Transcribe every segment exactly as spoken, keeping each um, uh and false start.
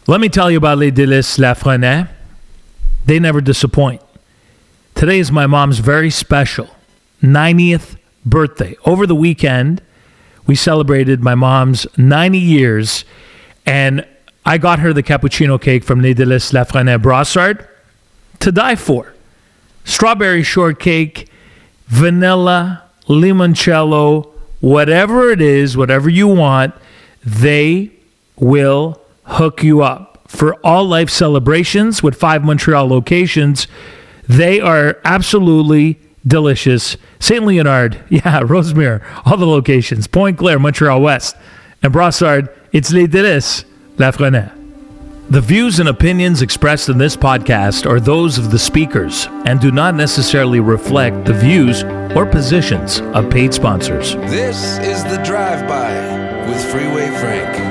Let me tell you about Les Délices Lafrenière. They never disappoint. Today is my mom's very special ninetieth birthday. Over the weekend, we celebrated my mom's ninety years, and I got her the cappuccino cake from Les Délices Lafrenière Brossard to die for. Strawberry shortcake, vanilla, limoncello, whatever it is, whatever you want, they will hook you up. For all life celebrations with five Montreal locations, they are absolutely delicious. Saint Leonard, yeah, Rosemere, all the locations. Pointe-Claire, Montreal West. And Brossard, it's Les Délices Lafrenière. The views and opinions expressed in this podcast are those of the speakers and do not necessarily reflect the views or positions of paid sponsors. This is The Drive-By with Freeway Frank.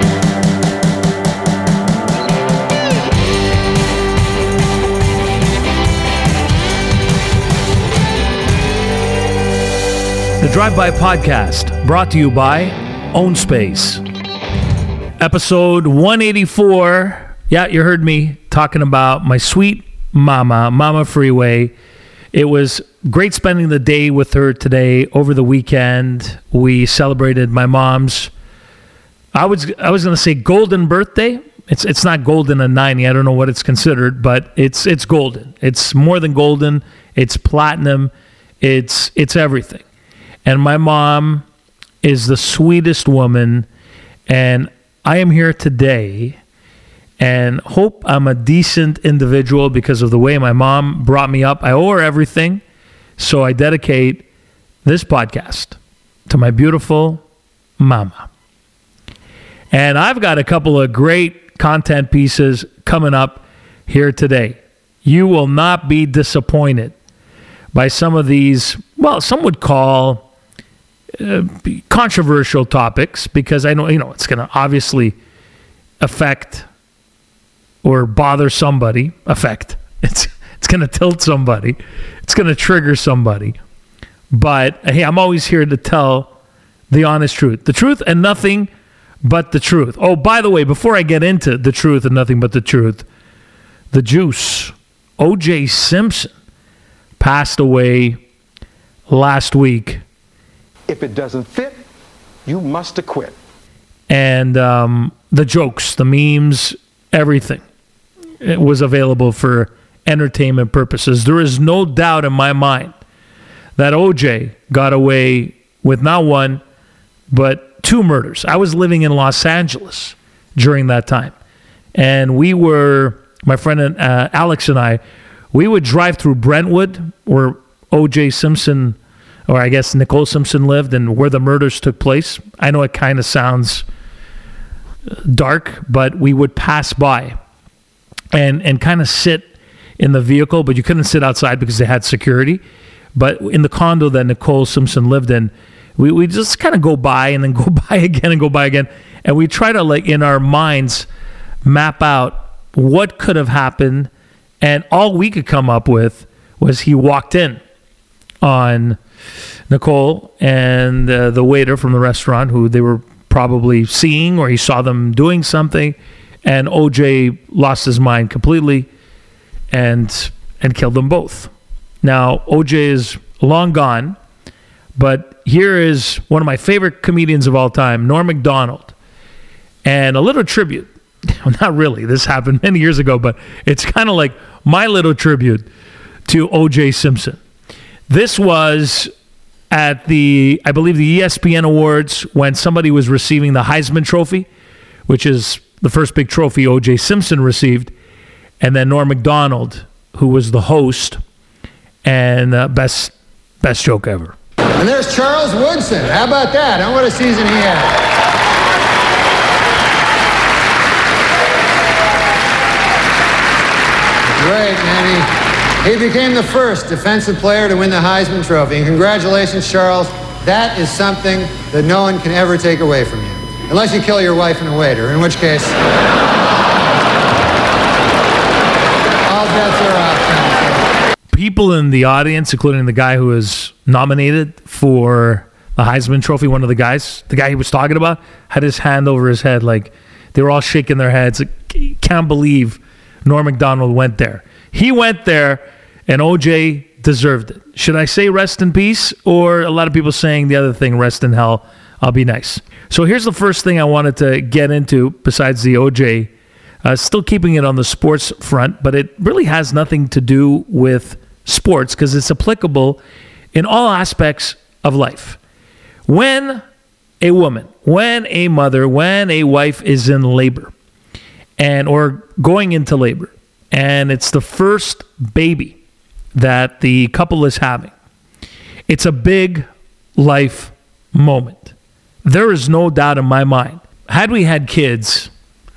The Drive-By Podcast, brought to you by Own Space. Episode one eighty-four. Yeah, you heard me talking about my sweet mama, Mama Freeway. It was great spending the day with her today over the weekend. We celebrated my mom's, I was I was going to say golden birthday. It's it's not golden at ninety. I don't know what it's considered, but it's it's golden. It's more than golden. It's platinum. It's it's everything. And my mom is the sweetest woman, and I am here today and hope I'm a decent individual because of the way my mom brought me up. I owe her everything, so I dedicate this podcast to my beautiful mama. And I've got a couple of great content pieces coming up here today. You will not be disappointed by some of these, well, some would call Uh, controversial topics, because I know, you know, it's going to obviously affect or bother somebody. Affect. It's it's going to tilt somebody. It's going to trigger somebody. But hey, I'm always here to tell the honest truth, the truth and nothing but the truth. Oh, by the way, before I get into the truth and nothing but the truth, the juice, O J Simpson, passed away last week. If it doesn't fit, you must acquit. And um, the jokes, the memes, everything, it was available for entertainment purposes. There is no doubt in my mind that O J got away with not one, but two murders. I was living in Los Angeles during that time. And we were, my friend uh, Alex and I, we would drive through Brentwood, where O J Simpson, or I guess Nicole Simpson lived, and where the murders took place. I know it kind of sounds dark, but we would pass by and and kind of sit in the vehicle, but you couldn't sit outside because they had security. But in the condo that Nicole Simpson lived in, we we just kind of go by and then go by again and go by again. And we try to, like, in our minds, map out what could have happened. And all we could come up with was he walked in on Nicole and uh, the waiter from the restaurant, who they were probably seeing, or he saw them doing something, and O J lost his mind completely and and killed them both. Now, O J is long gone, but here is one of my favorite comedians of all time, Norm Macdonald, and a little tribute. Not really, this happened many years ago, but it's kind of like my little tribute to O J Simpson. This was at the, I believe, the E S P N Awards, when somebody was receiving the Heisman Trophy, which is the first big trophy O J Simpson received, and then Norm Macdonald, who was the host, and uh, best best joke ever. And there's Charles Woodson. How about that? And what a season he had. Great, man. He, he became the first defensive player to win the Heisman Trophy. And congratulations, Charles. That is something that no one can ever take away from you. Unless you kill your wife and a waiter, in which case, all bets are off. People in the audience, including the guy who was nominated for the Heisman Trophy, one of the guys, the guy he was talking about, had his hand over his head like, They were all shaking their heads. Like, can't believe Norm Macdonald went there. He went there, and O J deserved it. Should I say rest in peace, or a lot of people saying the other thing, rest in hell? I'll be nice. So here's the first thing I wanted to get into besides the O J. Uh, still keeping it on the sports front, but it really has nothing to do with sports because it's applicable in all aspects of life. When a woman, when a mother, when a wife is in labor and or going into labor, and it's the first baby that the couple is having, it's a big life moment. There is no doubt in my mind. Had we had kids,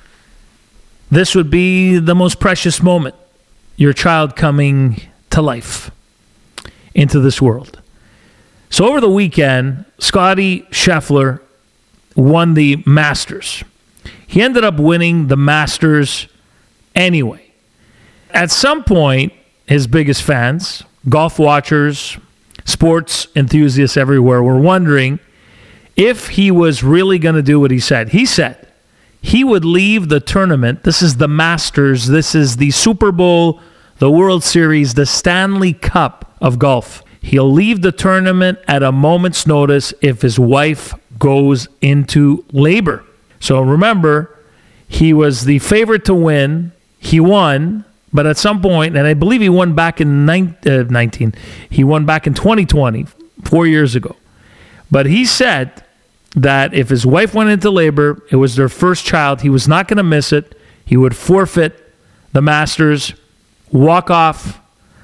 this would be the most precious moment. Your child coming to life into this world. So over the weekend, Scottie Scheffler won the Masters. He ended up winning the Masters anyway. At some point, his biggest fans, golf watchers, sports enthusiasts everywhere were wondering if he was really going to do what he said. He said he would leave the tournament. This is the Masters. This is the Super Bowl, the World Series, the Stanley Cup of golf. He'll leave the tournament at a moment's notice if his wife goes into labor. So remember, he was the favorite to win. He won, but at some point, and I believe he won back in nineteen, he won back in twenty twenty, four years ago. But he said that if his wife went into labor, it was their first child, he was not going to miss it. He would forfeit the Masters, walk off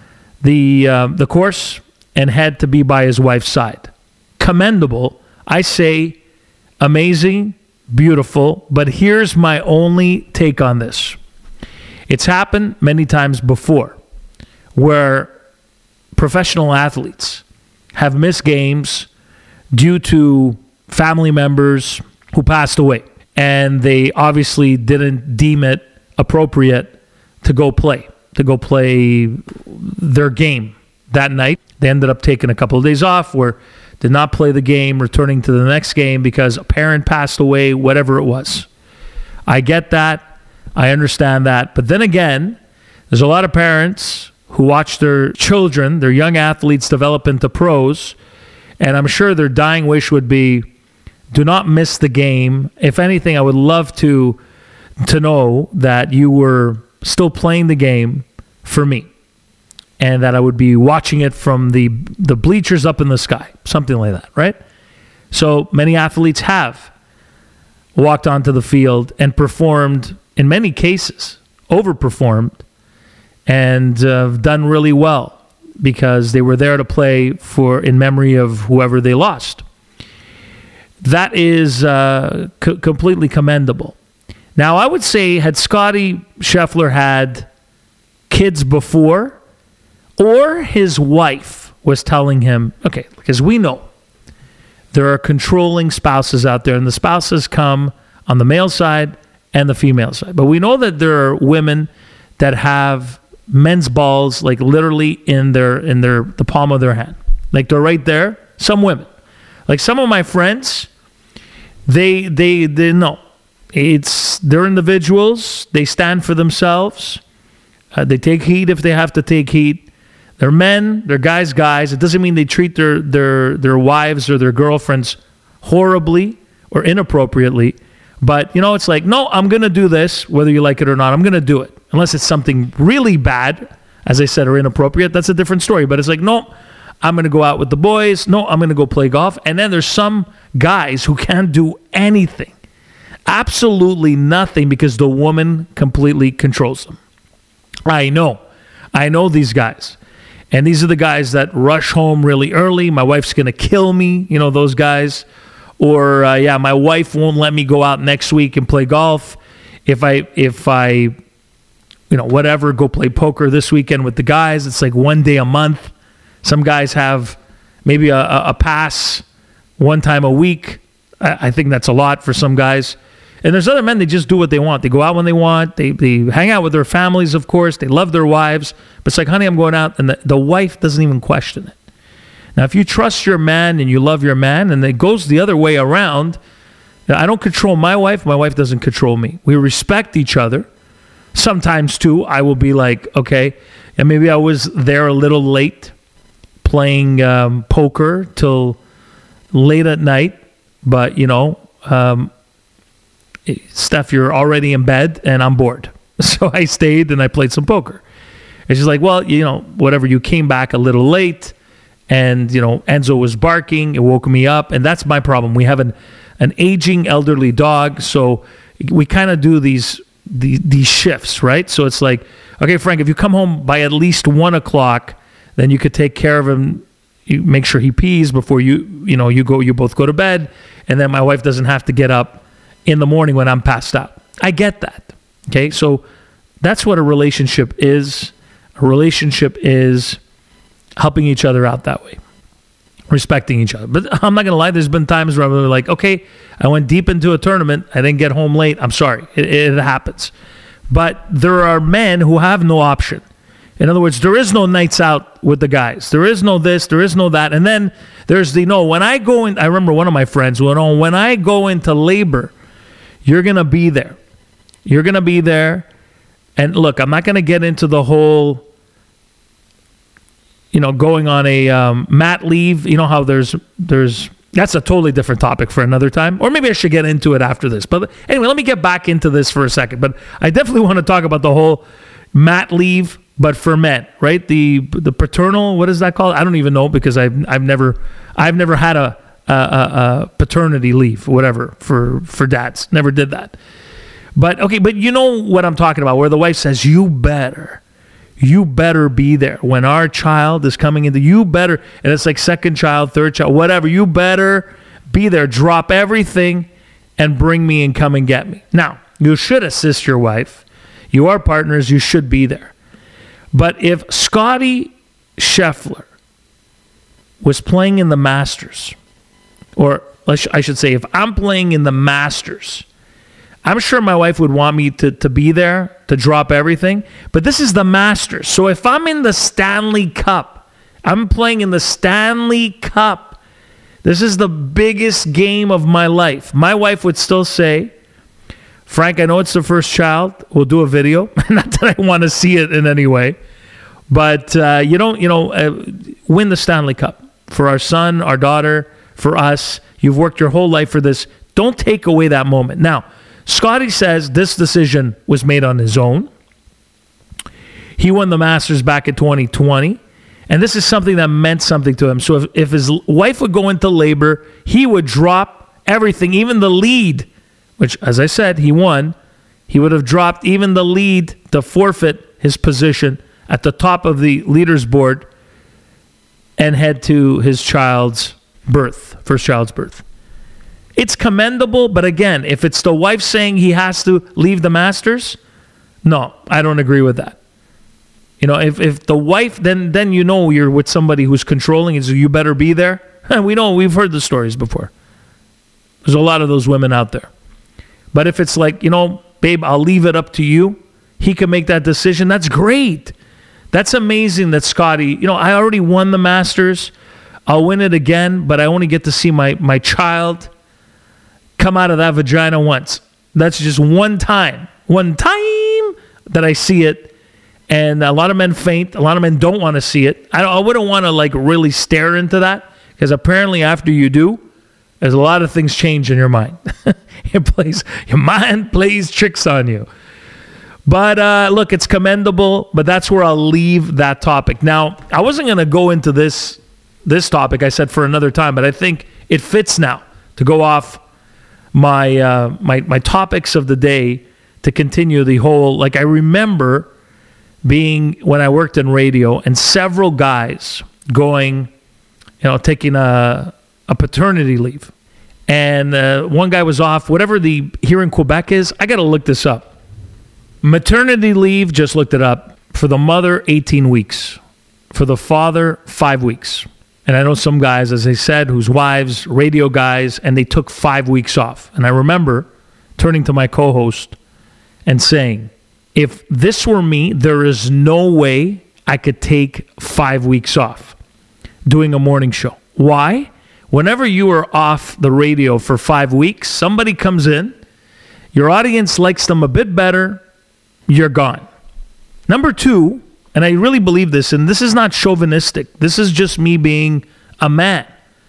the uh, the course, and had to be by his wife's side. Commendable. I say amazing, beautiful, but here's my only take on this. It's happened many times before where professional athletes have missed games due to family members who passed away, and they obviously didn't deem it appropriate to go play, to go play their game that night. They ended up taking a couple of days off or did not play the game, returning to the next game because a parent passed away, whatever it was. I get that. I understand that. But then again, there's a lot of parents who watch their children, their young athletes develop into pros, and I'm sure their dying wish would be, do not miss the game. If anything, I would love to to know that you were still playing the game for me, and that I would be watching it from the the bleachers up in the sky, something like that, right? So many athletes have walked onto the field and performed, in many cases, overperformed, and uh, done really well because they were there to play for in memory of whoever they lost. That is uh, co- completely commendable. Now, I would say had Scottie Scheffler had kids before, or his wife was telling him, okay, because we know there are controlling spouses out there, and the spouses come on the male side and the female side. But we know that there are women that have men's balls like literally in their in their the palm of their hand. Like they're right there. Some women. Like some of my friends, they they they know. It's they're individuals. They stand for themselves. Uh, they take heat if they have to take heat. They're men, they're guys, guys. It doesn't mean they treat their their their wives or their girlfriends horribly or inappropriately. But, you know, it's like, no, I'm going to do this, whether you like it or not. I'm going to do it. Unless it's something really bad, as I said, or inappropriate. That's a different story. But it's like, no, I'm going to go out with the boys. No, I'm going to go play golf. And then there's some guys who can't do anything. Absolutely nothing because the woman completely controls them. I know. I know these guys. And these are the guys that rush home really early. My wife's going to kill me. You know, those guys. Or, uh, yeah, my wife won't let me go out next week and play golf. If I, if I, you know, whatever, go play poker this weekend with the guys. It's like one day a month. Some guys have maybe a, a pass one time a week. I, I think that's a lot for some guys. And there's other men, they just do what they want. They go out when they want. They they hang out with their families, of course. They love their wives. But it's like, honey, I'm going out. And the, the wife doesn't even question it. Now, if you trust your man and you love your man, and it goes the other way around, Now, I don't control my wife. My wife doesn't control me. We respect each other. Sometimes, too, I will be like, okay, and maybe I was there a little late playing um, poker till late at night. But, you know, um, Steph, you're already in bed and I'm bored. So I stayed and I played some poker. And she's like, well, you know, whatever, you came back a little late and, you know, Enzo was barking. It woke me up. And that's my problem. We have an, an aging elderly dog. So we kind of do these, these these shifts, right? So it's like, okay, Frank, if you come home by at least one o'clock, then you could take care of him. You make sure he pees before you, you know, you go, you both go to bed. And then my wife doesn't have to get up in the morning when I'm passed out. I get that. Okay. So that's what a relationship is. A relationship is helping each other out that way, respecting each other. But I'm not going to lie. There's been times where I'm like, okay, I went deep into a tournament. I didn't get home late. I'm sorry. It, it happens. But there are men who have no option. In other words, there is no nights out with the guys. There is no this, there is no that. And then there's the, no, when I go in, I remember one of my friends went on, when I go into labor, you're going to be there. You're going to be there. And look, I'm not going to get into the whole, you know, going on a um, mat leave. You know how there's, there's, that's a totally different topic for another time. Or maybe I should get into it after this. But anyway, let me get back into this for a second. But I definitely want to talk about the whole mat leave, but for men, right? The the paternal, what is that called? I don't even know because I've I've never I've never had a a, a paternity leave, whatever, for for dads. Never did that. But okay, but you know what I'm talking about, where the wife says, "You better, you better be there when our child is coming into. You better," and it's like second child, third child, whatever. You better be there. Drop everything and bring me and come and get me. Now, you should assist your wife. You are partners. You should be there. But if Scotty Scheffler was playing in the Masters, or I should say if I'm playing in the Masters, I'm sure my wife would want me to, to be there, to drop everything. But this is the Masters. So if I'm in the Stanley Cup, I'm playing in the Stanley Cup, this is the biggest game of my life. My wife would still say, Frank, I know it's the first child. We'll do a video. Not that I want to see it in any way. But uh, you don't, you know, uh, win the Stanley Cup for our son, our daughter, for us. You've worked your whole life for this. Don't take away that moment. Now, Scotty says this decision was made on his own. He won the Masters back in twenty twenty. And this is something that meant something to him. So if, if his wife would go into labor, he would drop everything, even the lead, which, as I said, he won. He would have dropped even the lead to forfeit his position at the top of the leaders board and head to his child's birth, first child's birth. It's commendable, but again, if it's the wife saying he has to leave the Masters, no, I don't agree with that. You know, if, if the wife, then then you know you're with somebody who's controlling and so you better be there. We know, we've heard the stories before. There's a lot of those women out there. But if it's like, you know, babe, I'll leave it up to you. He can make that decision. That's great. That's amazing that Scotty, you know, I already won the Masters. I'll win it again, but I only get to see my, my child come out of that vagina once. That's just one time. One time that I see it. And a lot of men faint. A lot of men don't want to see it. I, I wouldn't want to like really stare into that because apparently after you do, there's a lot of things change in your mind. It plays, your mind plays tricks on you. But uh, look, it's commendable, but that's where I'll leave that topic. Now, I wasn't going to go into this this topic, I said, for another time, but I think it fits now to go off my uh, my my topics of the day to continue the whole, like I remember being, when I worked in radio, and several guys going, you know, taking a, a paternity leave. And uh, one guy was off, whatever the here in Quebec is, I got to look this up. Maternity leave, just looked it up. For the mother, eighteen weeks. For the father, five weeks. And I know some guys, as I said, whose wives, radio guys, and they took five weeks off. And I remember turning to my co-host and saying, if this were me, there is no way I could take five weeks off doing a morning show. Why? whenever you are off the radio for five weeks, somebody comes in, your audience likes them a bit better, you're gone. Number two, and I really believe this, and this is not chauvinistic, this is just me being a man.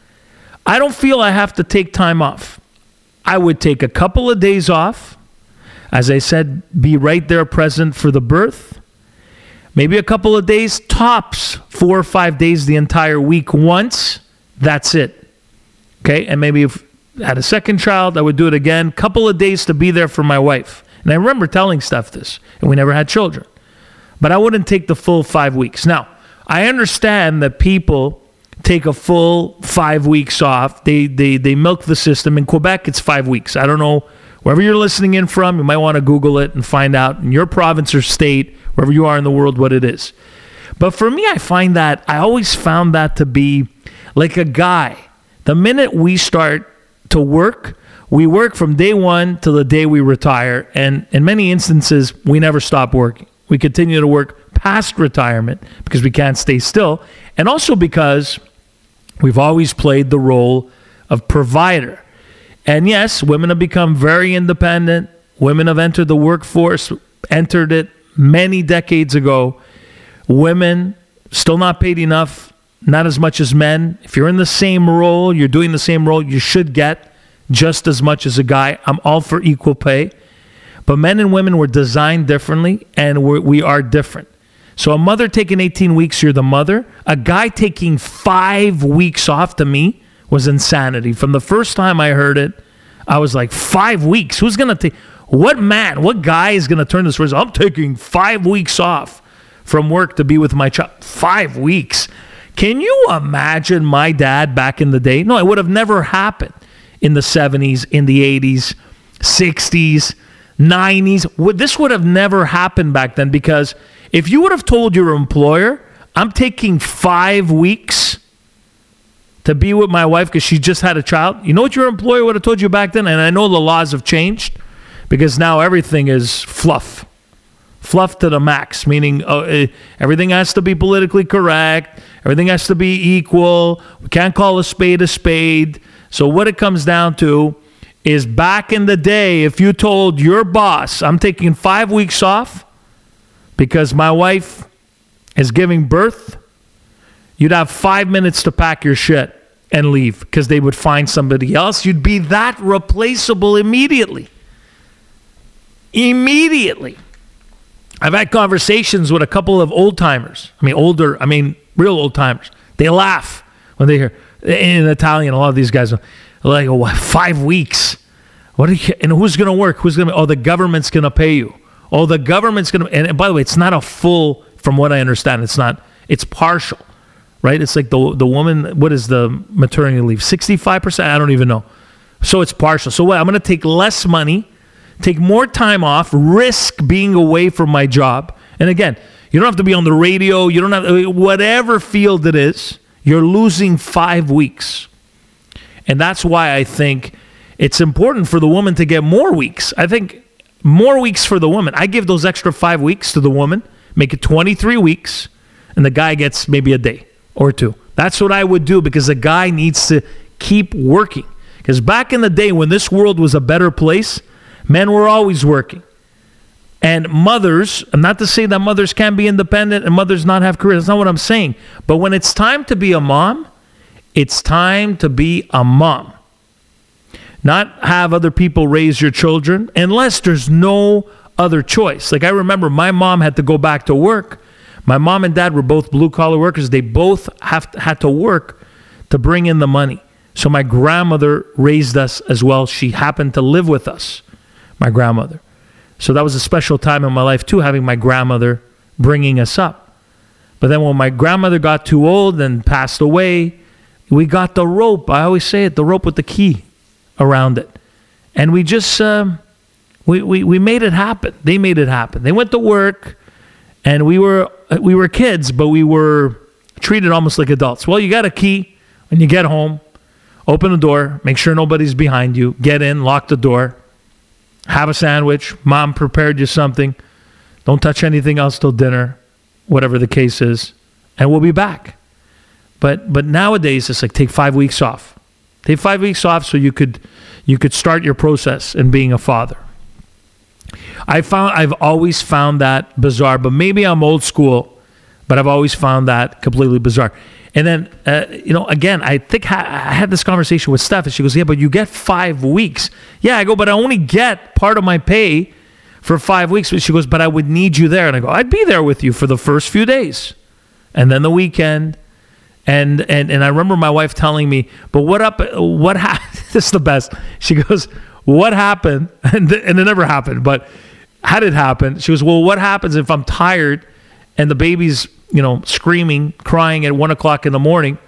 I don't feel I have to take time off. I would take a couple of days off. As I said, be right there present for the birth. Maybe a couple of days, tops, four or five days the entire week once. That's it. Okay? And maybe if I had a second child, I would do it again. Couple of days to be there for my wife. And I remember telling Steph this, and we never had children. But I wouldn't take the full five weeks. Now, I understand that people take a full five weeks off. They, they, they milk the system. In Quebec, it's five weeks. I don't know. Wherever you're listening in from, you might want to Google it and find out in your province or state, wherever you are in the world, what it is. But for me, I find that, I always found that to be like a guy. The minute we start to work, we work from day one to the day we retire. And in many instances, we never stop working. We continue to work past retirement because we can't stay still. And also because we've always played the role of provider. And yes, women have become very independent. Women have entered the workforce, entered it many decades ago. Women still not paid enough, not as much as men. If you're in the same role, you're doing the same role, you should get just as much as a guy. I'm all for equal pay. But men and women were designed differently, and we're, we are different. So a mother taking eighteen weeks, you're the mother. A guy taking five weeks off, to me, was insanity. From the first time I heard it, I was like, five weeks? Who's going to take... What man, what guy is going to turn this around? I'm taking five weeks off from work to be with my child. Five weeks. Can you imagine my dad back in the day? No, it would have never happened in the seventies, in the eighties, sixties, nineties. This would have never happened back then, because if you would have told your employer, I'm taking five weeks to be with my wife because she just had a child, you know what your employer would have told you back then? And I know the laws have changed because now everything is fluff. Fluff to the max, meaning uh, everything has to be politically correct. Everything has to be equal. We can't call a spade a spade. So what it comes down to is, back in the day, if you told your boss, I'm taking five weeks off because my wife is giving birth, you'd have five minutes to pack your shit and leave because they would find somebody else. You'd be that replaceable immediately. Immediately. I've had conversations with a couple of old timers. I mean, older, I mean, real old timers. They laugh when they hear, in Italian, a lot of these guys are like, oh, five weeks. What are you, and who's going to work? Who's going to, oh, the government's going to pay you. Oh, the government's going to, and, and by the way, it's not a full, from what I understand, it's not, it's partial, right? It's like the the woman, what is the maternity leave? sixty-five percent? I don't even know. So it's partial. So what, I'm going to take less money, take more time off, risk being away from my job. And again, you don't have to be on the radio. You don't have, whatever field it is, you're losing five weeks. And that's why I think it's important for the woman to get more weeks. I think more weeks for the woman. I give those extra five weeks to the woman, make it twenty-three weeks, and the guy gets maybe a day or two. That's what I would do, because the guy needs to keep working. Because back in the day when this world was a better place, men were always working. And mothers, and not to say that mothers can't be independent and mothers not have careers. That's not what I'm saying. But when it's time to be a mom, it's time to be a mom. Not have other people raise your children unless there's no other choice. Like, I remember my mom had to go back to work. My mom and dad were both blue-collar workers. They both have to, had to work to bring in the money. So my grandmother raised us as well. She happened to live with us, my grandmother. So that was a special time in my life too, having my grandmother bringing us up. But then when my grandmother got too old and passed away, we got the rope. I always say it, the rope with the key around it. And we just, um, we, we, we made it happen. They made it happen. They went to work, and we were, we were kids, but we were treated almost like adults. Well, you got a key when you get home, open the door, make sure nobody's behind you, get in, lock the door, have a sandwich, mom prepared you something, don't touch anything else till dinner, whatever the case is, and we'll be back. But but nowadays, it's like, take five weeks off. Take five weeks off so you could you could start your process in being a father. I found I've always found that bizarre, but maybe I'm old school, but I've always found that completely bizarre. And then, uh, you know, again, I think ha- I had this conversation with Steph, and she goes, yeah, but you get five weeks. Yeah, I go, but I only get part of my pay for five weeks. But she goes, but I would need you there. And I go, I'd be there with you for the first few days. And then the weekend. And and and I remember my wife telling me, but what up, what happened? This is the best. She goes, what happened? And, th- and it never happened, but how did it happen? She goes, well, what happens if I'm tired and the baby's, you know, screaming, crying at one o'clock in the morning?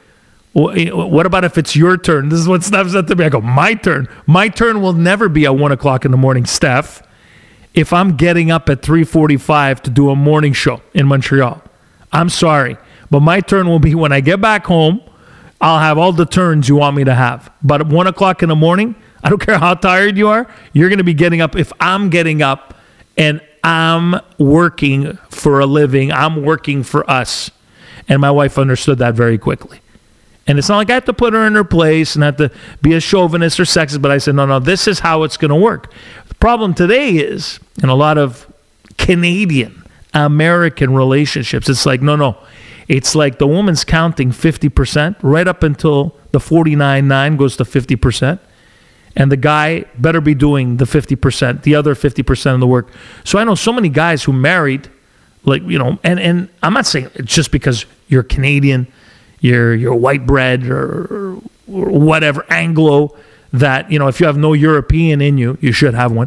What about if it's your turn? This is what Steph said to me. I go, my turn. My turn will never be at one o'clock in the morning, Steph, if I'm getting up at three forty-five to do a morning show in Montreal. I'm sorry, but my turn will be when I get back home. I'll have all the turns you want me to have. But at one o'clock in the morning, I don't care how tired you are, you're going to be getting up. If I'm getting up and I'm working for a living, I'm working for us. And my wife understood that very quickly. And it's not like I have to put her in her place and have to be a chauvinist or sexist, but I said, no, no, this is how it's going to work. The problem today is, in a lot of Canadian, American relationships, it's like, no, no. It's like the woman's counting fifty percent right up until the forty-nine nine goes to fifty percent. And the guy better be doing the fifty percent, the other fifty percent of the work. So I know so many guys who married, like, you know, and, and I'm not saying it's just because you're Canadian, you're, you're white bread or, or whatever, Anglo, that, you know, if you have no European in you, you should have one.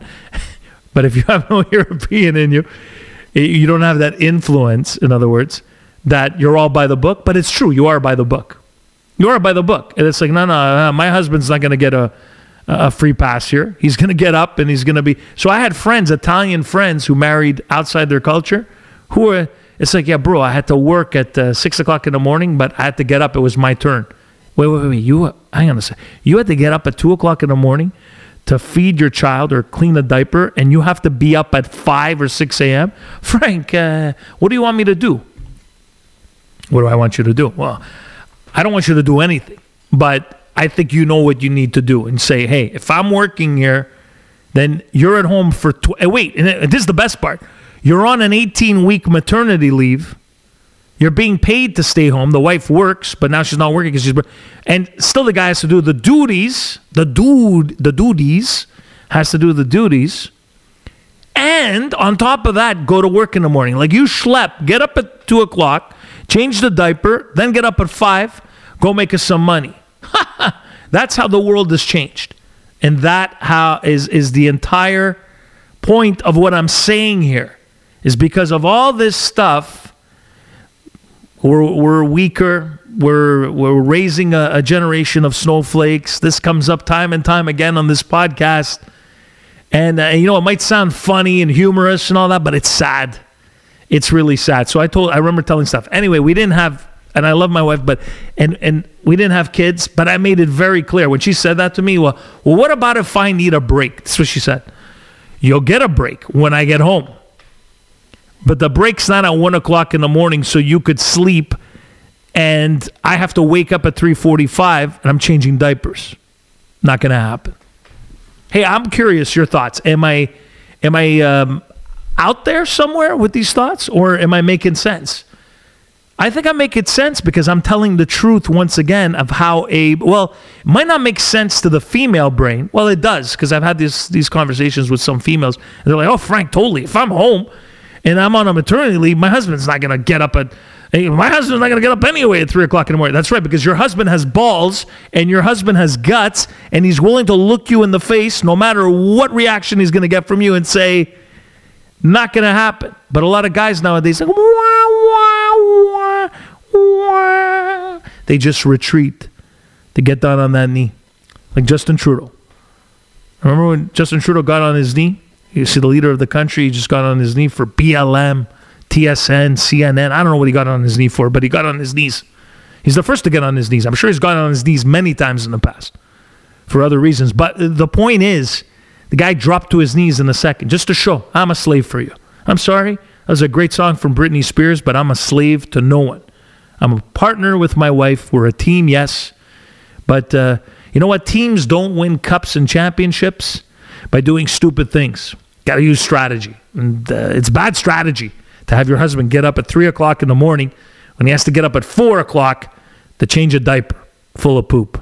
But if you have no European in you, you don't have that influence, in other words, that you're all by the book. But it's true, you are by the book. You are by the book. And it's like, no, no, my husband's not going to get a, a free pass here. He's going to get up and he's going to be. So I had friends, Italian friends who married outside their culture who were, it's like, yeah, bro, I had to work at uh, six o'clock in the morning, but I had to get up. It was my turn. Wait, wait, wait. You, hang on a second. You had to get up at two o'clock in the morning to feed your child or clean a diaper, and you have to be up at five or six a.m.? Frank, uh, what do you want me to do? What do I want you to do? Well, I don't want you to do anything, but I think you know what you need to do and say, hey, if I'm working here, then you're at home for, tw- wait, and this is the best part. You're on an eighteen-week maternity leave. You're being paid to stay home. The wife works, but now she's not working because she's, and still the guy has to do the duties, the dude, the duties, has to do the duties. And on top of that, go to work in the morning. Like you schlep, get up at two o'clock, change the diaper, then get up at five, go make us some money. That's how the world has changed. And that how is, is the entire point of what I'm saying here, is because of all this stuff, we're, we're weaker, we're, we're raising a, a generation of snowflakes. This comes up time and time again on this podcast. And, uh, you know, it might sound funny and humorous and all that, but it's sad. It's really sad. So I told, I remember telling stuff. Anyway, we didn't have, and I love my wife, but, and, and we didn't have kids, but I made it very clear. When she said that to me, well, well, what about if I need a break? That's what she said. You'll get a break when I get home. But the break's not at one o'clock in the morning so you could sleep, and I have to wake up at three forty-five and I'm changing diapers. Not going to happen. Hey, I'm curious your thoughts. Am I am I um, out there somewhere with these thoughts, or am I making sense? I think I'm making sense because I'm telling the truth once again of how a, well, it might not make sense to the female brain. Well, it does, because I've had this, these conversations with some females, and they're like, oh, Frank, totally. If I'm home and I'm on a maternity leave, my husband's not going to get up at, hey, my husband's not going to get up anyway at three o'clock in the morning. That's right, because your husband has balls and your husband has guts, and he's willing to look you in the face no matter what reaction he's going to get from you and say, not going to happen. But a lot of guys nowadays, like, wah, wah, wah, wah. They just retreat. They get down on that knee. Like Justin Trudeau. Remember when Justin Trudeau got on his knee? You see the leader of the country, he just got on his knee for B L M, T S N, C N N. I don't know what he got on his knee for, but he got on his knees. He's the first to get on his knees. I'm sure he's gotten on his knees many times in the past for other reasons. But the point is, the guy dropped to his knees in a second just to show, I'm a slave for you. I'm sorry. That was a great song from Britney Spears, but I'm a slave to no one. I'm a partner with my wife. We're a team, yes. But, uh, You know what? Teams don't win cups and championships by doing stupid things. Got to use strategy. And uh, it's bad strategy to have your husband get up at three o'clock in the morning when he has to get up at four o'clock to change a diaper full of poop.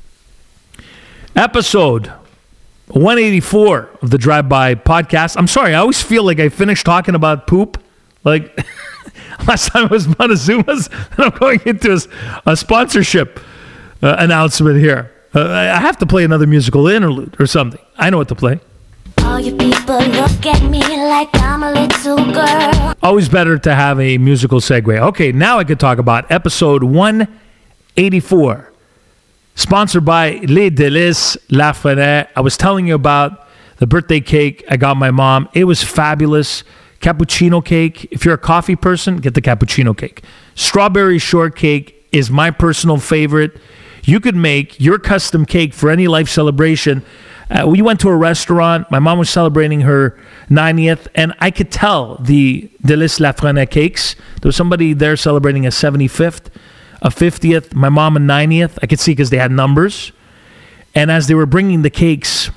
Episode one eighty-four of the Drive-By podcast. I'm sorry, I always feel like I finished talking about poop. Like, last time it was Montezuma's, and I'm going into a, a sponsorship uh, announcement here. Uh, I have to play another musical interlude or something. I know what to play. All you people look at me like I'm a little girl. Always better to have a musical segue. Okay, now I could talk about episode one eighty-four. Sponsored by Les Délices Lafrenière. I was telling you about the birthday cake I got my mom. It was fabulous. Cappuccino cake. If you're a coffee person, get the cappuccino cake. Strawberry shortcake is my personal favorite. You could make your custom cake for any life celebration. Uh, we went to a restaurant. My mom was celebrating her ninetieth, and I could tell the Délices Lafrenière cakes. There was somebody there celebrating a seventy-fifth. A fiftieth, my mom a ninetieth. I could see because they had numbers. And as they were bringing the cakes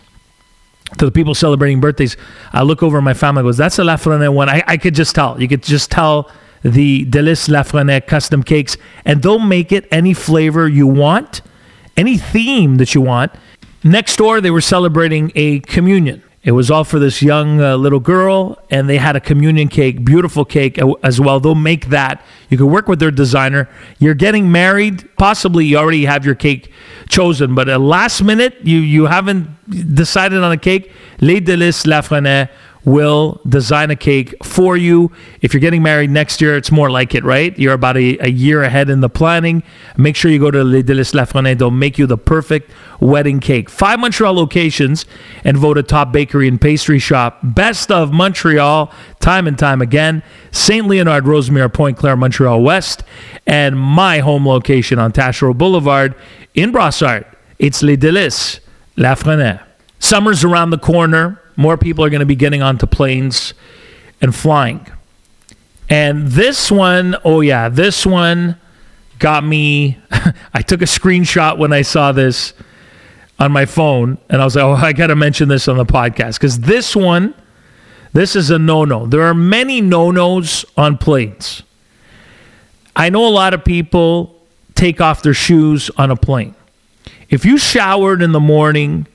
to the people celebrating birthdays, I look over at my family and goes, that's a Lafrenière one. I, I could just tell. You could just tell the Délices Lafrenière custom cakes. And they'll make it any flavor you want, any theme that you want. Next door, they were celebrating a communion. It was all for this young uh, little girl, and they had a communion cake, beautiful cake as well. They'll make that. You can work with their designer. You're getting married. Possibly you already have your cake chosen, but at last minute, you, you haven't decided on a cake. Les Délices Lafrenière will design a cake for you. If you're getting married next year, it's more like it, right? You're about a, a year ahead in the planning. Make sure you go to Les Délices Lafrenière. They'll make you the perfect wedding cake. Five Montreal locations and voted top bakery and pastry shop. Best of Montreal, time and time again. Saint Leonard, Rosemere, Pointe Claire, Montreal West. And my home location on Taschereau Boulevard in Brossard. It's Les Délices Lafrenière. Summer's around the corner. More people are going to be getting onto planes and flying. And this one, oh yeah, this one got me. I took a screenshot when I saw this on my phone, and I was like, oh, I got to mention this on the podcast. Because this one, this is a no-no. There are many no-nos on planes. I know a lot of people take off their shoes on a plane. If you showered in the morning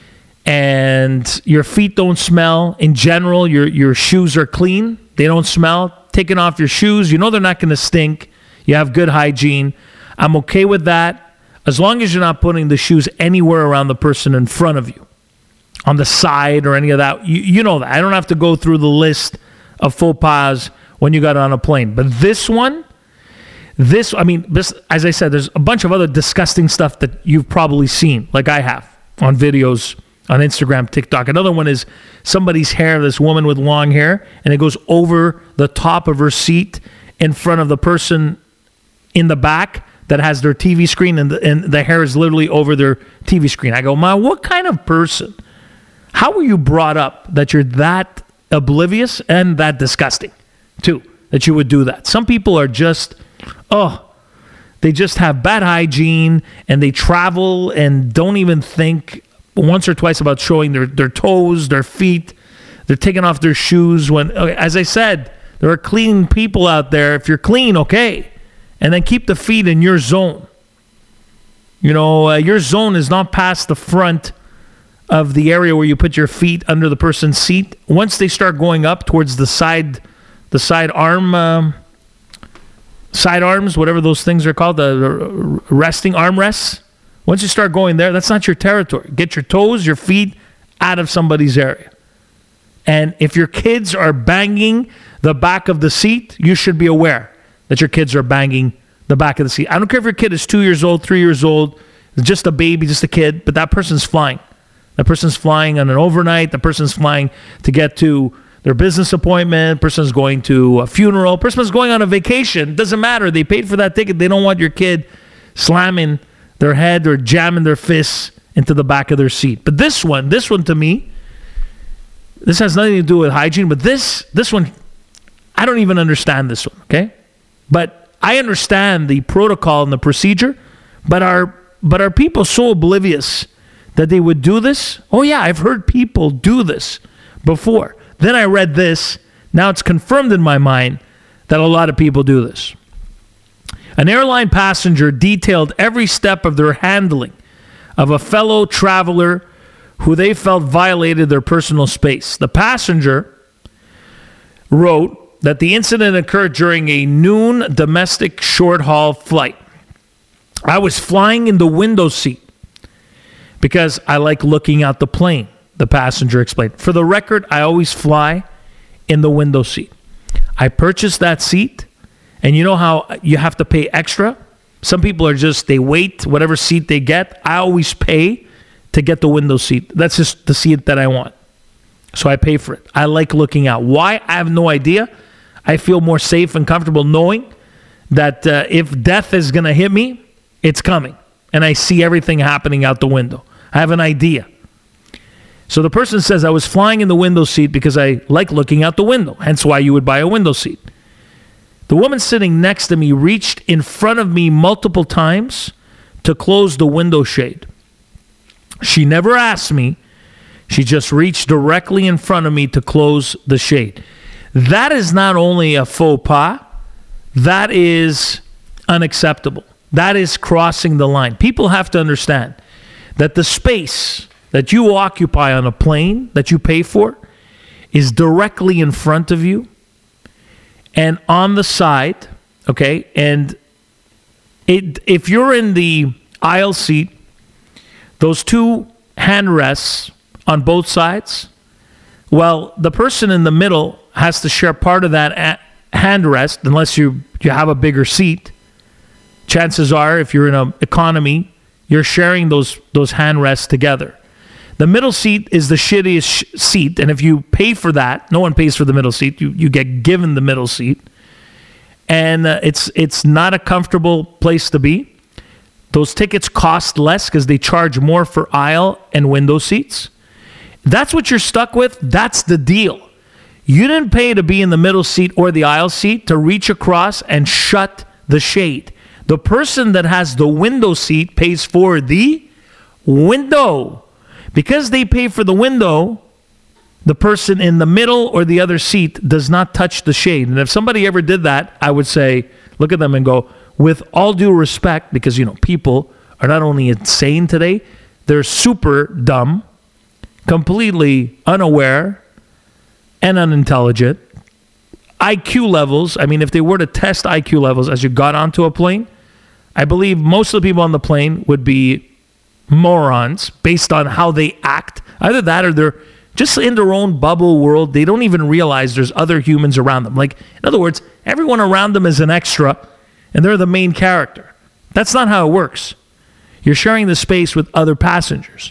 and your feet don't smell, in general, your, your shoes are clean, they don't smell, taking off your shoes, you know they're not going to stink, you have good hygiene, I'm okay with that, as long as you're not putting the shoes anywhere around the person in front of you, on the side or any of that. You, you know that. I don't have to go through the list of faux pas when you got on a plane. But this one, this, I mean, this, as I said, there's a bunch of other disgusting stuff that you've probably seen, like I have, on videos, on Instagram, TikTok. Another one is somebody's hair, this woman with long hair, and it goes over the top of her seat in front of the person in the back that has their T V screen, and the, and the hair is literally over their T V screen. I go, Ma, what kind of person? How were you brought up that you're that oblivious and that disgusting, too, that you would do that? Some people are just, oh, they just have bad hygiene, and they travel and don't even think once or twice about showing their, their toes, their feet. They're taking off their shoes when, as I said, there are clean people out there. If you're clean, okay. And then keep the feet in your zone. You know, uh, your zone is not past the front of the area where you put your feet under the person's seat. Once they start going up towards the side, the side arm, um, side arms, whatever those things are called, the resting armrests. Once you start going there, that's not your territory. Get your toes, your feet out of somebody's area. And if your kids are banging the back of the seat, you should be aware that your kids are banging the back of the seat. I don't care if your kid is two years old, three years old, just a baby, just a kid, but that person's flying. That person's flying on an overnight. The person's flying to get to their business appointment. Person's going to a funeral. Person's going on a vacation. Doesn't matter. They paid for that ticket. They don't want your kid slamming their head or jamming their fists into the back of their seat. But this one, this one to me, this has nothing to do with hygiene, but this, this one, I don't even understand this one, okay? But I understand the protocol and the procedure, but our but are people so oblivious that they would do this? Oh yeah, I've heard people do this before. Then I read this. Now it's confirmed in my mind that a lot of people do this. An airline passenger detailed every step of their handling of a fellow traveler who they felt violated their personal space. The passenger wrote that the incident occurred during a noon domestic short-haul flight. I was flying in the window seat because I like looking out the plane, the passenger explained. For the record, I always fly in the window seat. I purchased that seat, and you know how you have to pay extra? Some people are just, they wait, whatever seat they get. I always pay to get the window seat. That's just the seat that I want. So I pay for it. I like looking out. Why? I have no idea. I feel more safe and comfortable knowing that uh, if death is going to hit me, it's coming. And I see everything happening out the window. I have an idea. So the person says, I was flying in the window seat because I like looking out the window. Hence why you would buy a window seat. The woman sitting next to me reached in front of me multiple times to close the window shade. She never asked me. She just reached directly in front of me to close the shade. That is not only a faux pas, that is unacceptable. That is crossing the line. People have to understand that the space that you occupy on a plane that you pay for is directly in front of you and on the side, okay? And it, if you're in the aisle seat, those two handrests on both sides, well, the person in the middle has to share part of that a- handrest unless you, you have a bigger seat. Chances are, if you're in an economy, you're sharing those, those handrests together. The middle seat is the shittiest sh- seat, and if you pay for that, no one pays for the middle seat. You you get given the middle seat, and uh, it's it's not a comfortable place to be. Those tickets cost less because they charge more for aisle and window seats. That's what you're stuck with. That's the deal. You didn't pay to be in the middle seat or the aisle seat to reach across and shut the shade. The person that has the window seat pays for the window. Because they pay for the window, the person in the middle or the other seat does not touch the shade. And if somebody ever did that, I would say, look at them and go, with all due respect, because, you know, people are not only insane today, they're super dumb, completely unaware, and unintelligent. I Q levels, I mean, if they were to test I Q levels as you got onto a plane, I believe most of the people on the plane would be morons based on how they act. Either that or they're just in their own bubble world. They don't even realize there's other humans around them. Like, in other words, everyone around them is an extra and they're the main character. That's not how it works. You're sharing the space with other passengers.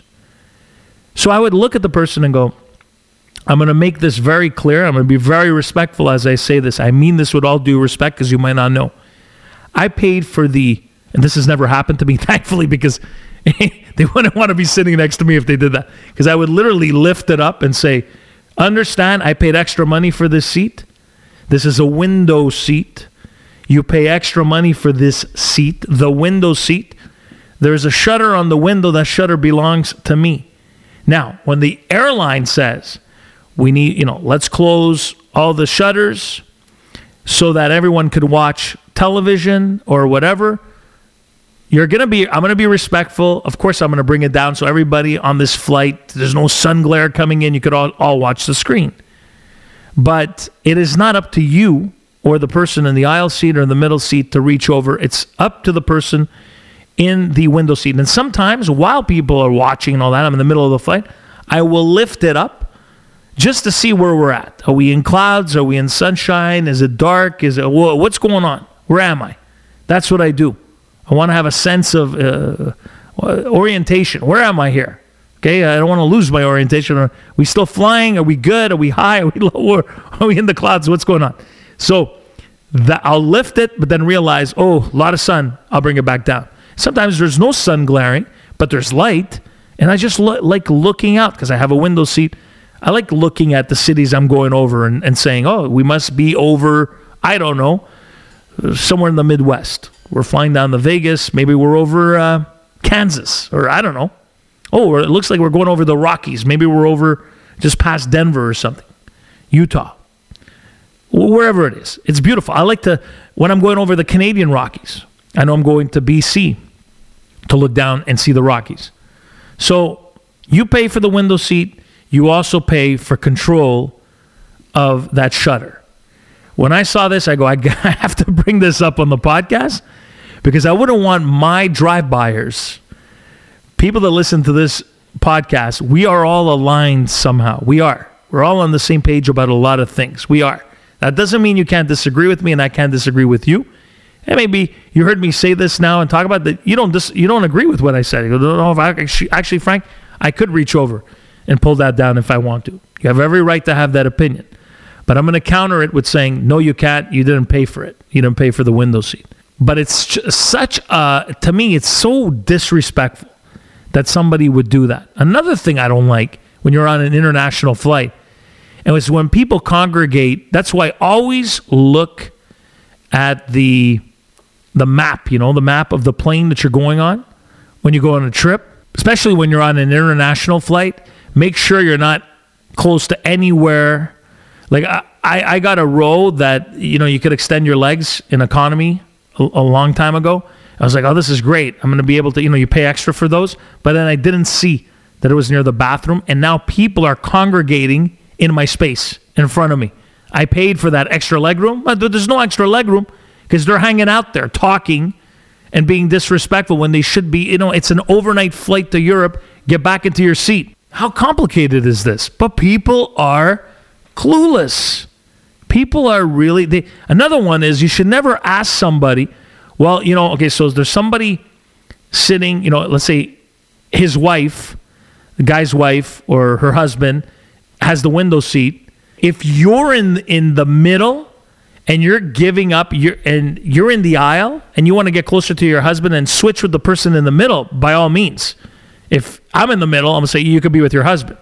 So I would look at the person and go, I'm going to make this very clear. I'm going to be very respectful as I say this. I mean this with all due respect because you might not know. I paid for the, and this has never happened to me, thankfully, because they wouldn't want to be sitting next to me if they did that. Because I would literally lift it up and say, understand, I paid extra money for this seat. This is a window seat. You pay extra money for this seat, the window seat. There's a shutter on the window. That shutter belongs to me. Now, when the airline says, we need, you know, let's close all the shutters so that everyone could watch television or whatever, You're going to be, I'm going to be respectful. Of course, I'm going to bring it down so everybody on this flight, there's no sun glare coming in. You could all, all watch the screen. But it is not up to you or the person in the aisle seat or the middle seat to reach over. It's up to the person in the window seat. And sometimes while people are watching and all that, I'm in the middle of the flight, I will lift it up just to see where we're at. Are we in clouds? Are we in sunshine? Is it dark? Is it, what's going on? Where am I? That's what I do. I want to have a sense of uh, orientation. Where am I here? Okay, I don't want to lose my orientation. Are we still flying? Are we good? Are we high? Are we low? Are we in the clouds? What's going on? So that I'll lift it, but then realize, oh, a lot of sun. I'll bring it back down. Sometimes there's no sun glaring, but there's light, and I just lo- like looking out because I have a window seat. I like looking at the cities I'm going over and, and saying, oh, we must be over, I don't know, somewhere in the Midwest. We're flying down to Vegas. Maybe we're over uh, Kansas, or I don't know. Oh, or it looks like we're going over the Rockies. Maybe we're over just past Denver or something. Utah. Wherever it is. It's beautiful. I like to, when I'm going over the Canadian Rockies, I know I'm going to B C to look down and see the Rockies. So you pay for the window seat. You also pay for control of that shutter. When I saw this, I go, I have to bring this up on the podcast because I wouldn't want my drive-byers, people that listen to this podcast, we are all aligned somehow. We are. We're all on the same page about a lot of things. We are. That doesn't mean you can't disagree with me and I can't disagree with you. And maybe you heard me say this now and talk about that. You don't dis- you don't agree with what I said. You go, no, if I actually, actually, Frank, I could reach over and pull that down if I want to. You have every right to have that opinion. But I'm going to counter it with saying, no, you can't. You didn't pay for it. You didn't pay for the window seat. But it's just such a, to me, it's so disrespectful that somebody would do that. Another thing I don't like when you're on an international flight, and it's when people congregate. That's why I always look at the the map, you know, the map of the plane that you're going on when you go on a trip, especially when you're on an international flight. Make sure you're not close to anywhere. Like I, I got a row that, you know, you could extend your legs in economy a, a long time ago. I was like, oh, this is great. I'm going to be able to, you know, you pay extra for those. But then I didn't see that it was near the bathroom. And now people are congregating in my space in front of me. I paid for that extra leg room. But there's no extra leg room because they're hanging out there talking and being disrespectful when they should be, you know, it's an overnight flight to Europe. Get back into your seat. How complicated is this? But people are clueless. People are really, they, another one is you should never ask somebody, well, you know, okay, so there's somebody sitting, you know, let's say his wife, the guy's wife or her husband has the window seat. If you're in in the middle and you're giving up, you're, and you're in the aisle and you want to get closer to your husband and switch with the person in the middle, by all means. If I'm in the middle, I'm going to say you could be with your husband.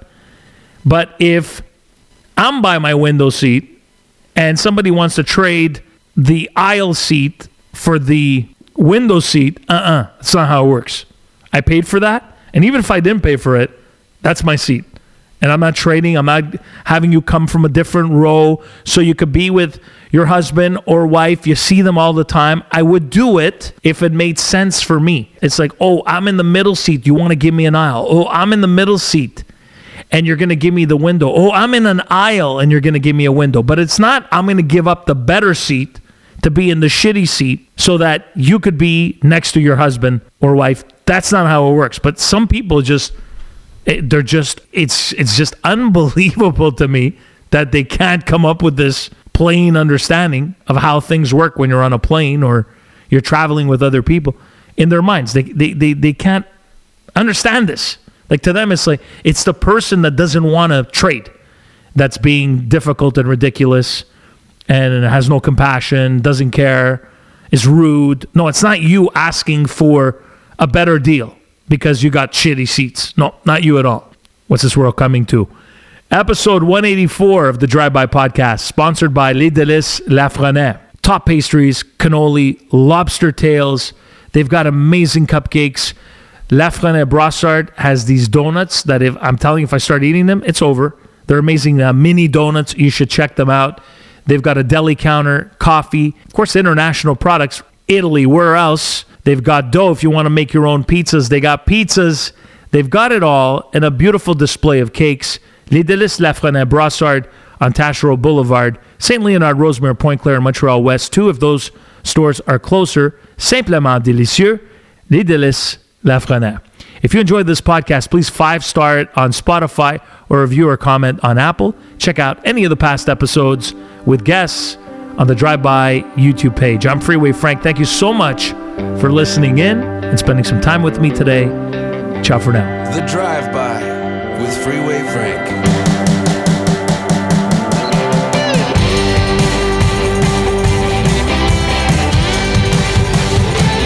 But if I'm by my window seat and somebody wants to trade the aisle seat for the window seat, uh-uh, that's not how it works. I paid for that, and even if I didn't pay for it, that's my seat. And I'm not trading. I'm not having you come from a different row so you could be with your husband or wife. You see them all the time. I would do it if it made sense for me. It's like, oh, I'm in the middle seat. You want to give me an aisle? Oh, I'm in the middle seat and you're going to give me the window. Oh, I'm in an aisle and you're going to give me a window. But it's not, I'm going to give up the better seat to be in the shitty seat so that you could be next to your husband or wife. That's not how it works. But some people just... It, they're just, it's it's just unbelievable to me that they can't come up with this plain understanding of how things work when you're on a plane or you're traveling with other people in their minds. They they they, they can't understand this. Like to them, it's like, it's the person that doesn't want to trade that's being difficult and ridiculous and has no compassion, doesn't care, is rude. No, it's not you asking for a better deal because you got shitty seats. No, not you at all. What's this world coming to? Episode one eighty-four of the Drive-By Podcast, sponsored by Les Délices Lafrenière. Top pastries, cannoli, lobster tails. They've got amazing cupcakes. Lafrenière Brossard has these donuts that if I'm telling you, if I start eating them, it's over. They're amazing uh, mini donuts. You should check them out. They've got a deli counter, coffee. Of course, international products. Italy, where else? They've got dough if you want to make your own pizzas. They got pizzas. They've got it all, and a beautiful display of cakes. Les Délices Lafrenière Brossard on Taschereau Boulevard, Saint Leonard, Rosemere, Pointe-Claire, and Montreal West. Two of those stores are closer. Simplement délicieux. Les Délices Lafrenière. If you enjoyed this podcast, please five-star it on Spotify or review or comment on Apple. Check out any of the past episodes with guests on the Drive-By YouTube page. I'm Freeway Frank. Thank you so much for listening in and spending some time with me today. Ciao for now. The Drive-By with Freeway Frank.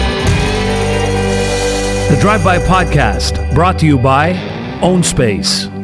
The Drive-By Podcast, brought to you by Own Space.